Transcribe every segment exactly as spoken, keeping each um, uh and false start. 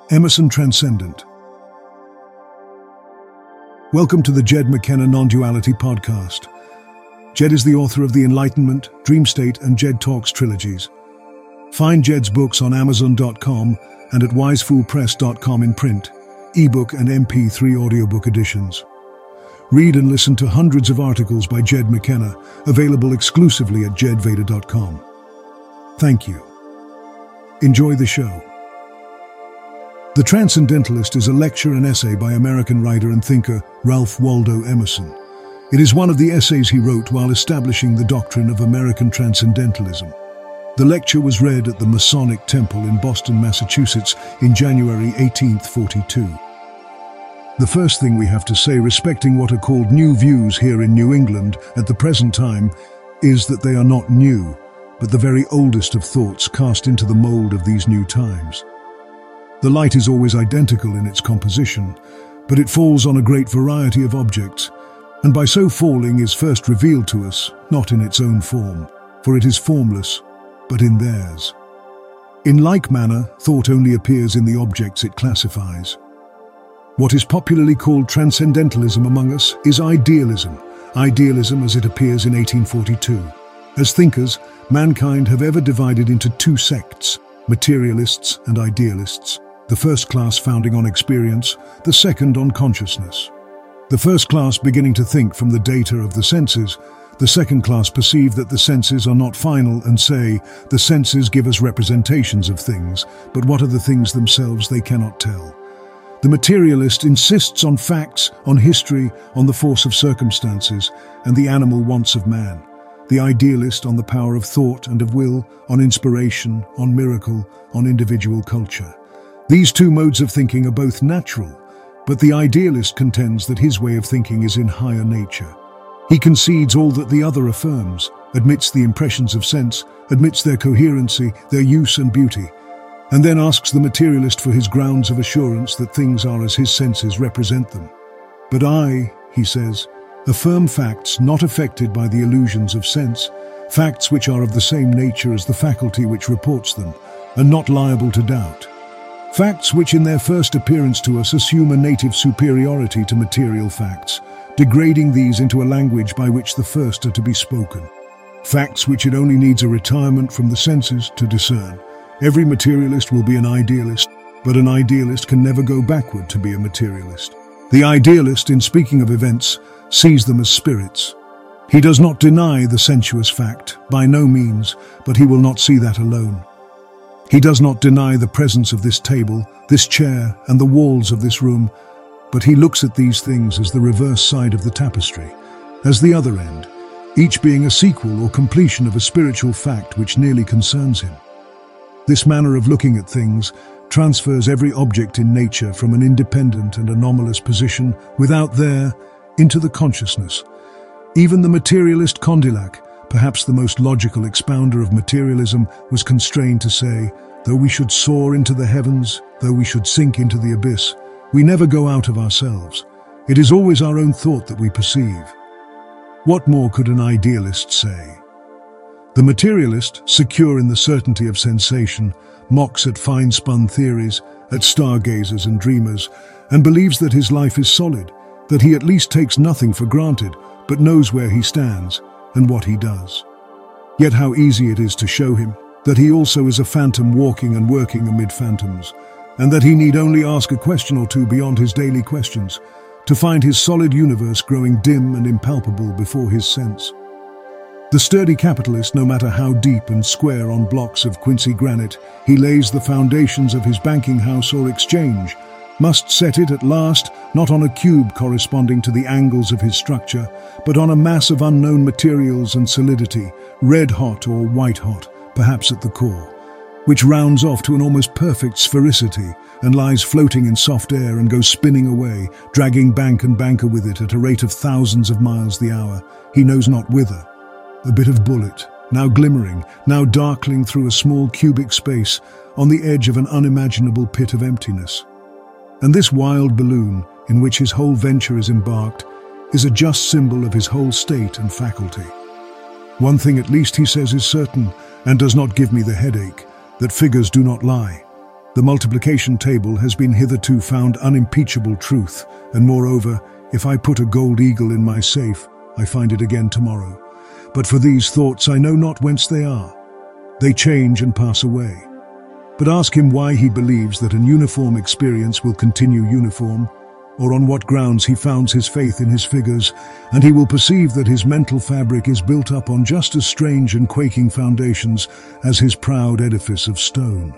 Emerson Transcendent. Welcome to the Jed McKenna Non-Duality Podcast. Jed is the author of the Enlightenment, Dream State, and Jed Talks trilogies. Find Jed's books on Amazon dot com and at wise fool press dot com in print, ebook and M P three audiobook editions. Read and listen to hundreds of articles by Jed McKenna, available exclusively at jed vader dot com. Thank you. Enjoy the show. The Transcendentalist is a lecture and essay by American writer and thinker Ralph Waldo Emerson. It is one of the essays he wrote while establishing the doctrine of American Transcendentalism. The lecture was read at the Masonic Temple in Boston, Massachusetts in January eighteen forty-two. The first thing we have to say respecting what are called new views here in New England at the present time is that they are not new, but the very oldest of thoughts cast into the mold of these new times. The light is always identical in its composition, but it falls on a great variety of objects, and by so falling is first revealed to us, not in its own form, for it is formless, but in theirs. In like manner, thought only appears in the objects it classifies. What is popularly called transcendentalism among us is idealism, idealism as it appears in eighteen forty-two. As thinkers, mankind have ever divided into two sects, materialists and idealists. The first class founding on experience, the second on consciousness. The first class beginning to think from the data of the senses, the second class perceive that the senses are not final and say, the senses give us representations of things, but what are the things themselves they cannot tell. The materialist insists on facts, on history, on the force of circumstances, and the animal wants of man. The idealist on the power of thought and of will, on inspiration, on miracle, on individual culture. These two modes of thinking are both natural, but the idealist contends that his way of thinking is in higher nature. He concedes all that the other affirms, admits the impressions of sense, admits their coherency, their use and beauty, and then asks the materialist for his grounds of assurance that things are as his senses represent them. But I, he says, affirm facts not affected by the illusions of sense, facts which are of the same nature as the faculty which reports them, and not liable to doubt. Facts which in their first appearance to us assume a native superiority to material facts, degrading these into a language by which the first are to be spoken. Facts which it only needs a retirement from the senses to discern. Every materialist will be an idealist, but an idealist can never go backward to be a materialist. The idealist, in speaking of events, sees them as spirits. He does not deny the sensuous fact, by no means, but he will not see that alone. He does not deny the presence of this table, this chair, and the walls of this room, but he looks at these things as the reverse side of the tapestry, as the other end, each being a sequel or completion of a spiritual fact which nearly concerns him. This manner of looking at things transfers every object in nature from an independent and anomalous position without there into the consciousness. Even the materialist Condillac, perhaps the most logical expounder of materialism, was constrained to say, though we should soar into the heavens, though we should sink into the abyss, we never go out of ourselves. It is always our own thought that we perceive. What more could an idealist say? The materialist, secure in the certainty of sensation, mocks at fine-spun theories, at stargazers and dreamers, and believes that his life is solid, that he at least takes nothing for granted, but knows where he stands and what he does. Yet how easy it is to show him that he also is a phantom walking and working amid phantoms, and that he need only ask a question or two beyond his daily questions to find his solid universe growing dim and impalpable before his sense. The sturdy capitalist, no matter how deep and square on blocks of Quincy granite he lays the foundations of his banking house or exchange, must set it at last not on a cube corresponding to the angles of his structure, but on a mass of unknown materials and solidity, red-hot or white-hot, perhaps at the core, which rounds off to an almost perfect sphericity and lies floating in soft air and goes spinning away, dragging bank and banker with it at a rate of thousands of miles the hour, he knows not whither. A bit of bullet, now glimmering, now darkling through a small cubic space on the edge of an unimaginable pit of emptiness. And this wild balloon, in which his whole venture is embarked, is a just symbol of his whole state and faculty. One thing at least he says is certain, and does not give me the headache, that figures do not lie. The multiplication table has been hitherto found unimpeachable truth, and moreover, if I put a gold eagle in my safe, I find it again tomorrow. But for these thoughts I know not whence they are. They change and pass away. But ask him why he believes that an uniform experience will continue uniform, or on what grounds he founds his faith in his figures, and he will perceive that his mental fabric is built up on just as strange and quaking foundations as his proud edifice of stone.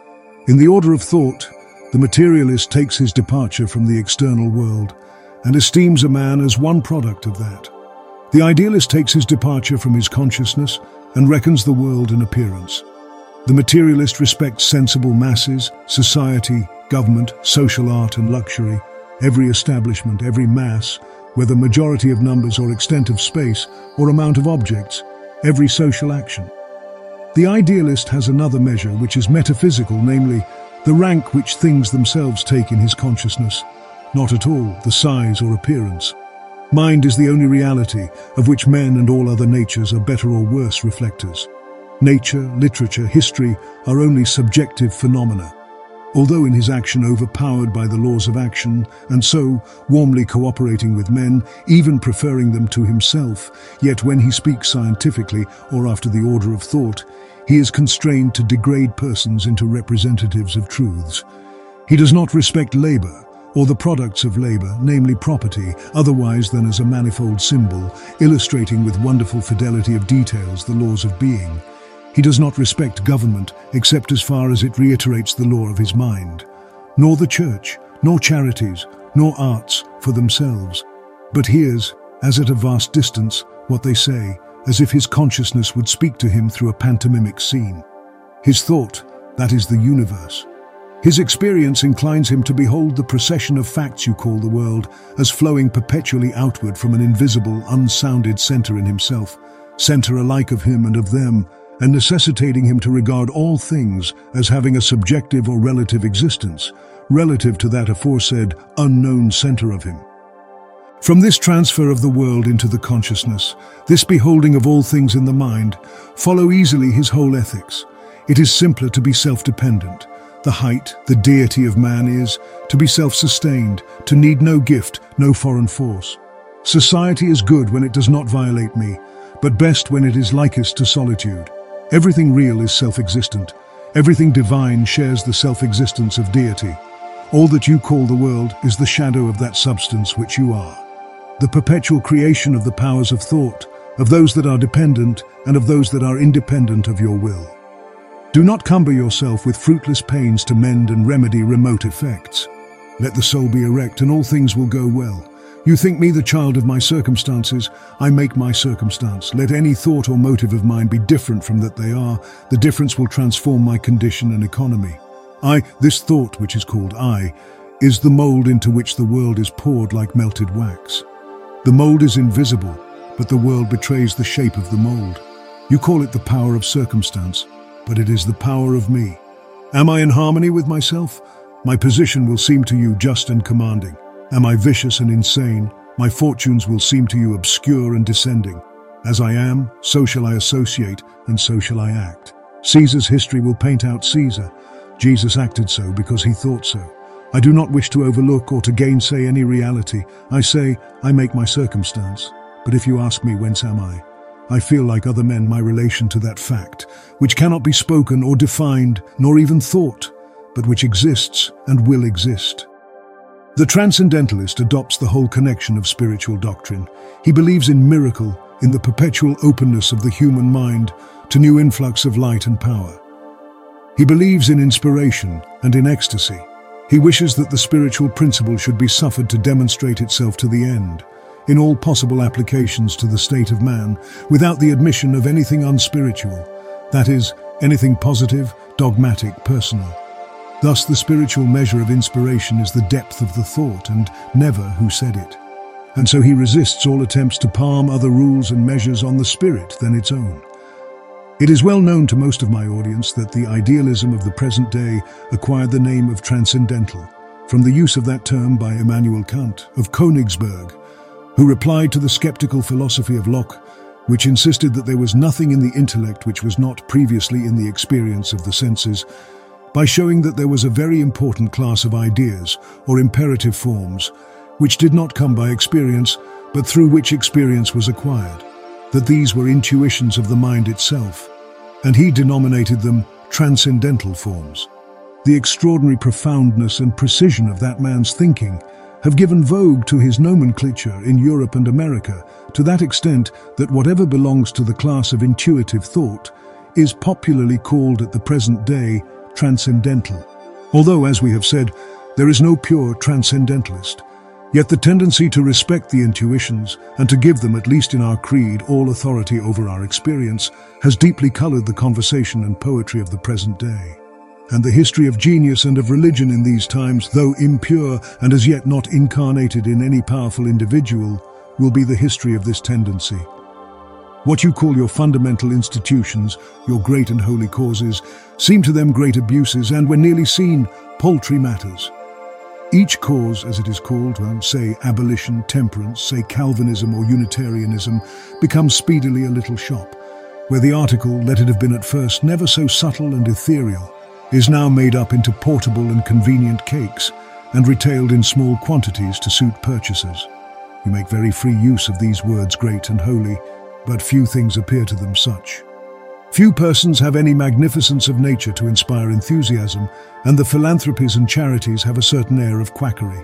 In the order of thought, the materialist takes his departure from the external world and esteems a man as one product of that. The idealist takes his departure from his consciousness and reckons the world an appearance. The materialist respects sensible masses, society, government, social art and luxury, every establishment, every mass, whether majority of numbers or extent of space or amount of objects, every social action. The idealist has another measure which is metaphysical, namely, the rank which things themselves take in his consciousness, not at all the size or appearance. Mind is the only reality of which men and all other natures are better or worse reflectors. Nature, literature, history are only subjective phenomena. Although in his action overpowered by the laws of action, and so warmly cooperating with men, even preferring them to himself, yet when he speaks scientifically or after the order of thought, he is constrained to degrade persons into representatives of truths. He does not respect labor, or the products of labor, namely property, otherwise than as a manifold symbol, illustrating with wonderful fidelity of details the laws of being. He does not respect government, except as far as it reiterates the law of his mind, nor the church, nor charities, nor arts for themselves, but hears, as at a vast distance, what they say, as if his consciousness would speak to him through a pantomimic scene. His thought, that is the universe. His experience inclines him to behold the procession of facts you call the world as flowing perpetually outward from an invisible, unsounded center in himself, center alike of him and of them, and necessitating him to regard all things as having a subjective or relative existence, relative to that aforesaid unknown center of him. From this transfer of the world into the consciousness, this beholding of all things in the mind, follow easily his whole ethics. It is simpler to be self-dependent. The height, the deity of man is, to be self-sustained, to need no gift, no foreign force. Society is good when it does not violate me, but best when it is likest to solitude. Everything real is self-existent. Everything divine shares the self-existence of deity. All that you call the world is the shadow of that substance which you are. The perpetual creation of the powers of thought, of those that are dependent and of those that are independent of your will. Do not cumber yourself with fruitless pains to mend and remedy remote effects. Let the soul be erect and all things will go well. You think me the child of my circumstances, I make my circumstance. Let any thought or motive of mine be different from that they are, the difference will transform my condition and economy. I, this thought which is called I, is the mold into which the world is poured like melted wax. The mold is invisible, but the world betrays the shape of the mold. You call it the power of circumstance, but it is the power of me. Am I in harmony with myself? My position will seem to you just and commanding. Am I vicious and insane? My fortunes will seem to you obscure and descending. As I am, so shall I associate, and so shall I act. Caesar's history will paint out Caesar. Jesus acted so because he thought so. I do not wish to overlook or to gainsay any reality. I say, I make my circumstance. But if you ask me whence am I, I feel like other men my relation to that fact, which cannot be spoken or defined, nor even thought, but which exists and will exist. The transcendentalist adopts the whole connection of spiritual doctrine. He believes in miracle, in the perpetual openness of the human mind to new influx of light and power. He believes in inspiration and in ecstasy. He wishes that the spiritual principle should be suffered to demonstrate itself to the end, in all possible applications to the state of man, without the admission of anything unspiritual, that is, anything positive, dogmatic, personal. Thus the spiritual measure of inspiration is the depth of the thought, and never who said it. And so he resists all attempts to palm other rules and measures on the spirit than its own. It is well known to most of my audience that the idealism of the present day acquired the name of transcendental, from the use of that term by Immanuel Kant of Königsberg, who replied to the skeptical philosophy of Locke, which insisted that there was nothing in the intellect which was not previously in the experience of the senses, by showing that there was a very important class of ideas, or imperative forms, which did not come by experience, but through which experience was acquired, that these were intuitions of the mind itself, and he denominated them transcendental forms. The extraordinary profoundness and precision of that man's thinking have given vogue to his nomenclature in Europe and America to that extent that whatever belongs to the class of intuitive thought is popularly called at the present day transcendental. Although, as we have said, there is no pure transcendentalist, yet the tendency to respect the intuitions and to give them, at least in our creed, all authority over our experience has deeply colored the conversation and poetry of the present day. And the history of genius and of religion in these times, though impure and as yet not incarnated in any powerful individual, will be the history of this tendency. What you call your fundamental institutions, your great and holy causes, seem to them great abuses and, when nearly seen, paltry matters. Each cause, as it is called, well, say abolition, temperance, say Calvinism or Unitarianism, becomes speedily a little shop, where the article, let it have been at first never so subtle and ethereal, is now made up into portable and convenient cakes and retailed in small quantities to suit purchasers. You make very free use of these words great and holy, but few things appear to them such. Few persons have any magnificence of nature to inspire enthusiasm, and the philanthropies and charities have a certain air of quackery.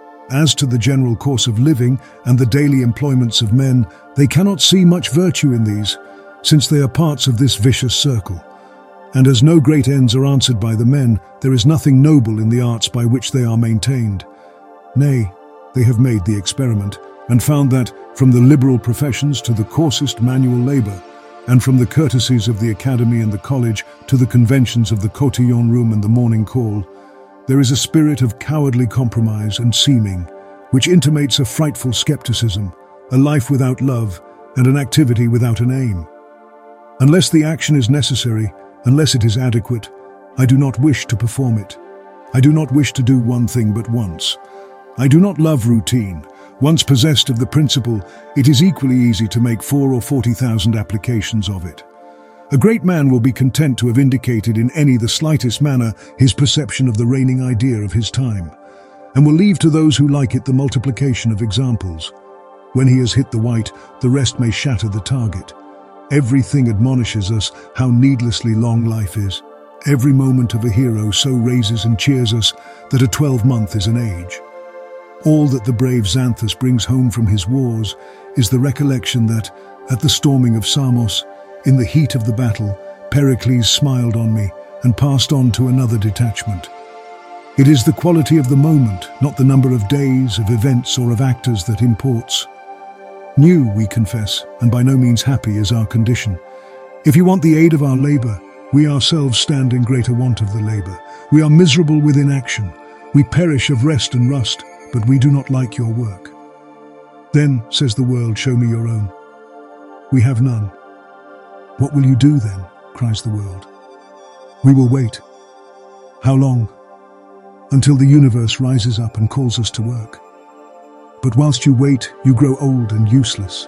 As to the general course of living and the daily employments of men, they cannot see much virtue in these, since they are parts of this vicious circle. And as no great ends are answered by the men, there is nothing noble in the arts by which they are maintained. Nay, they have made the experiment, and found that, from the liberal professions to the coarsest manual labour, and from the courtesies of the academy and the college to the conventions of the cotillon room and the morning call, there is a spirit of cowardly compromise and seeming, which intimates a frightful skepticism, a life without love, and an activity without an aim. Unless the action is necessary, unless it is adequate, I do not wish to perform it. I do not wish to do one thing but once. I do not love routine. Once possessed of the principle, it is equally easy to make four or forty thousand applications of it. A great man will be content to have indicated in any the slightest manner his perception of the reigning idea of his time, and will leave to those who like it the multiplication of examples. When he has hit the white, the rest may shatter the target. Everything admonishes us how needlessly long life is. Every moment of a hero so raises and cheers us that a twelve-month is an age. All that the brave Xanthus brings home from his wars is the recollection that, at the storming of Samos, in the heat of the battle, Pericles smiled on me and passed on to another detachment. It is the quality of the moment, not the number of days, of events, or of actors that imports. New, we confess, and by no means happy is our condition. If you want the aid of our labour, we ourselves stand in greater want of the labour. We are miserable with inaction. We perish of rest and rust, but we do not like your work. Then, says the world, show me your own. We have none. What will you do then, cries the world. We will wait. How long? Until the universe rises up and calls us to work. But whilst you wait, you grow old and useless.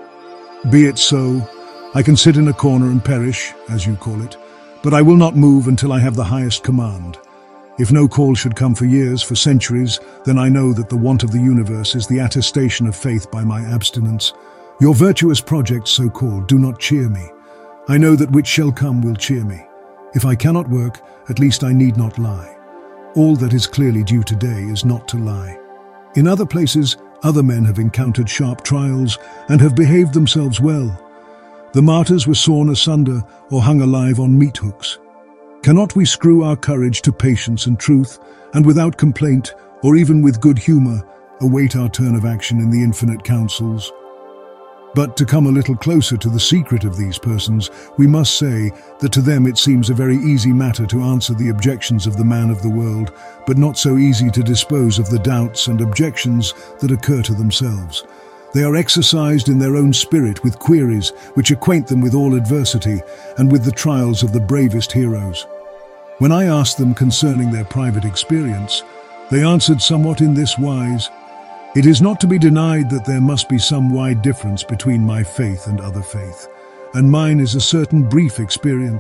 Be it so. I can sit in a corner and perish, as you call it, but I will not move until I have the highest command. If no call should come for years, for centuries, then I know that the want of the universe is the attestation of faith by my abstinence. Your virtuous projects, so-called, do not cheer me. I know that which shall come will cheer me. If I cannot work, at least I need not lie. All that is clearly due today is not to lie. In other places, other men have encountered sharp trials and have behaved themselves well. The martyrs were sawn asunder or hung alive on meat hooks. Cannot we screw our courage to patience and truth, and without complaint, or even with good humour, await our turn of action in the infinite councils? But to come a little closer to the secret of these persons, we must say that to them it seems a very easy matter to answer the objections of the man of the world, but not so easy to dispose of the doubts and objections that occur to themselves. They are exercised in their own spirit with queries which acquaint them with all adversity and with the trials of the bravest heroes. When I asked them concerning their private experience, they answered somewhat in this wise: "It is not to be denied that there must be some wide difference between my faith and other faith, and mine is a certain brief experience,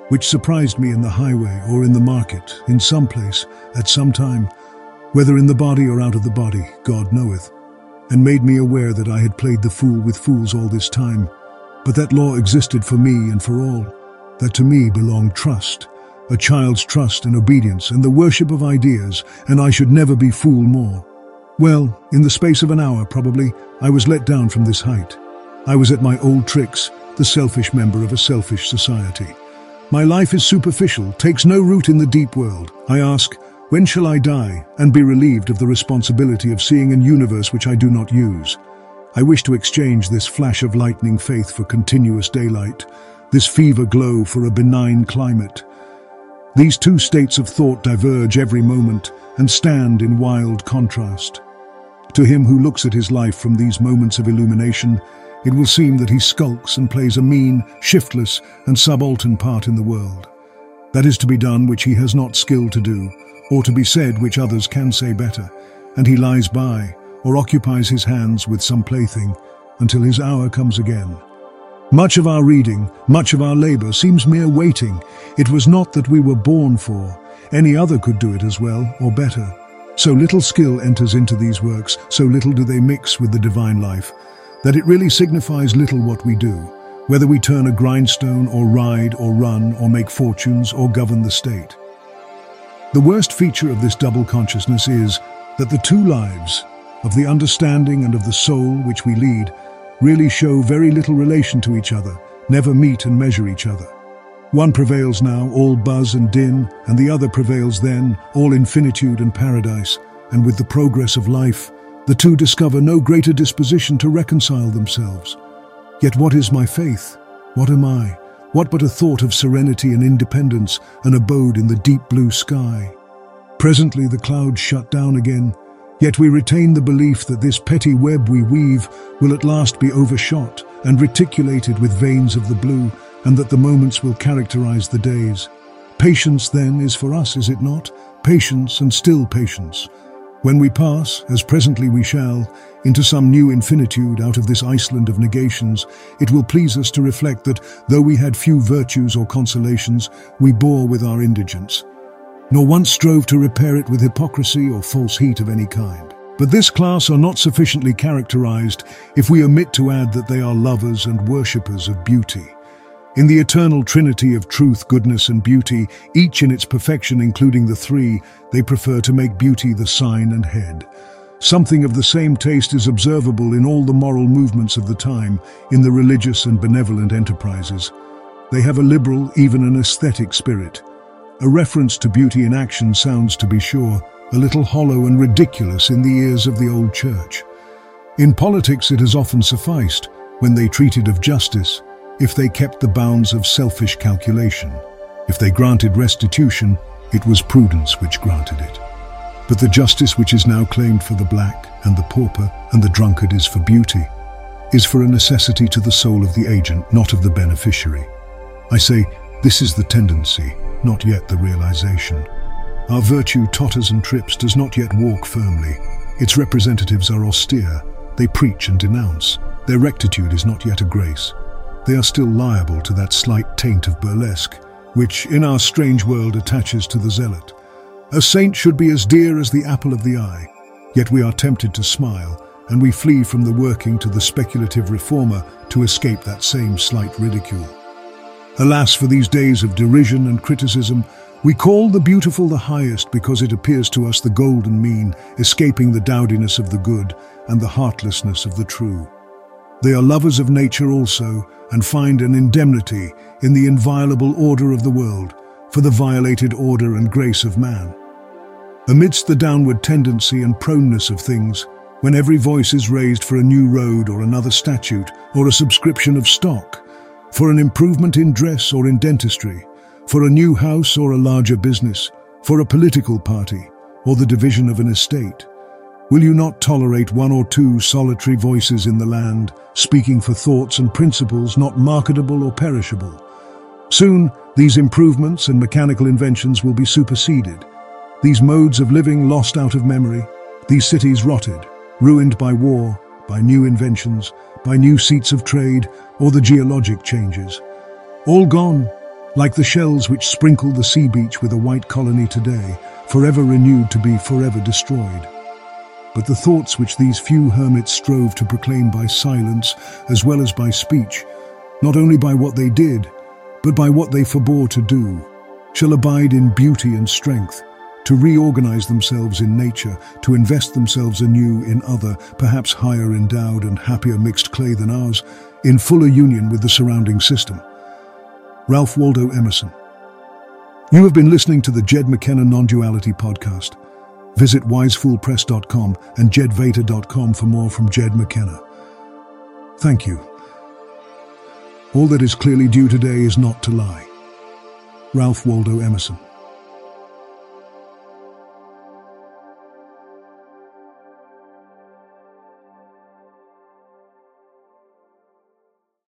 which surprised me in the highway or in the market, in some place, at some time, whether in the body or out of the body, God knoweth, and made me aware that I had played the fool with fools all this time, but that law existed for me and for all, that to me belonged trust, a child's trust and obedience and the worship of ideas, and I should never be fool more. Well, in the space of an hour, probably, I was let down from this height. I was at my old tricks, the selfish member of a selfish society. My life is superficial, takes no root in the deep world. I ask, when shall I die and be relieved of the responsibility of seeing an universe which I do not use? I wish to exchange this flash of lightning faith for continuous daylight, this fever glow for a benign climate. These two states of thought diverge every moment and stand in wild contrast. To him who looks at his life from these moments of illumination, it will seem that he skulks and plays a mean, shiftless, and subaltern part in the world. That is to be done which he has not skill to do, or to be said which others can say better, and he lies by, or occupies his hands with some plaything, until his hour comes again. Much of our reading, much of our labour seems mere waiting. It was not that we were born for. Any other could do it as well, or better. So little skill enters into these works, so little do they mix with the divine life, that it really signifies little what we do, whether we turn a grindstone or ride or run or make fortunes or govern the state. The worst feature of this double consciousness is that the two lives, of the understanding and of the soul which we lead, really show very little relation to each other, never meet and measure each other. One prevails now, all buzz and din, and the other prevails then, all infinitude and paradise, and with the progress of life, the two discover no greater disposition to reconcile themselves. Yet what is my faith? What am I? What but a thought of serenity and independence, an abode in the deep blue sky? Presently the clouds shut down again, yet we retain the belief that this petty web we weave will at last be overshot and reticulated with veins of the blue, and that the moments will characterize the days. Patience then is for us, is it not? Patience and still patience. When we pass, as presently we shall, into some new infinitude out of this Iceland of negations, it will please us to reflect that, though we had few virtues or consolations, we bore with our indigence, nor once strove to repair it with hypocrisy or false heat of any kind. But this class are not sufficiently characterized if we omit to add that they are lovers and worshippers of beauty. In the eternal trinity of truth, goodness, and beauty, each in its perfection including the three, they prefer to make beauty the sign and head. Something of the same taste is observable in all the moral movements of the time, in the religious and benevolent enterprises. They have a liberal, even an aesthetic spirit. A reference to beauty in action sounds, to be sure, a little hollow and ridiculous in the ears of the old church. In politics it has often sufficed, when they treated of justice, if they kept the bounds of selfish calculation. If they granted restitution, it was prudence which granted it. But the justice which is now claimed for the black and the pauper and the drunkard is for beauty, is for a necessity to the soul of the agent, not of the beneficiary. I say, this is the tendency, not yet the realization. Our virtue totters and trips, does not yet walk firmly. Its representatives are austere, they preach and denounce. Their rectitude is not yet a grace. They are still liable to that slight taint of burlesque, which in our strange world attaches to the zealot. A saint should be as dear as the apple of the eye, yet we are tempted to smile, and we flee from the working to the speculative reformer to escape that same slight ridicule. Alas, for these days of derision and criticism, we call the beautiful the highest because it appears to us the golden mean, escaping the dowdiness of the good and the heartlessness of the true. They are lovers of nature also, and find an indemnity in the inviolable order of the world for the violated order and grace of man. Amidst the downward tendency and proneness of things, when every voice is raised for a new road or another statute or a subscription of stock, for an improvement in dress or in dentistry, for a new house or a larger business, for a political party or the division of an estate, will you not tolerate one or two solitary voices in the land, speaking for thoughts and principles not marketable or perishable? Soon, these improvements and mechanical inventions will be superseded, these modes of living lost out of memory, these cities rotted, ruined by war, by new inventions, by new seats of trade, or the geologic changes. All gone, Like the shells which sprinkle the sea beach with a white colony today, forever renewed to be forever destroyed. But the thoughts which these few hermits strove to proclaim by silence as well as by speech, not only by what they did, but by what they forbore to do, shall abide in beauty and strength, to reorganize themselves in nature, to invest themselves anew in other, perhaps higher endowed and happier mixed clay than ours, in fuller union with the surrounding system. Ralph Waldo Emerson. You have been listening to the Jed McKenna Non-Duality Podcast. Visit wise fool press dot com and jed vader dot com for more from Jed McKenna. Thank you. All that is clearly due today is not to lie. Ralph Waldo Emerson.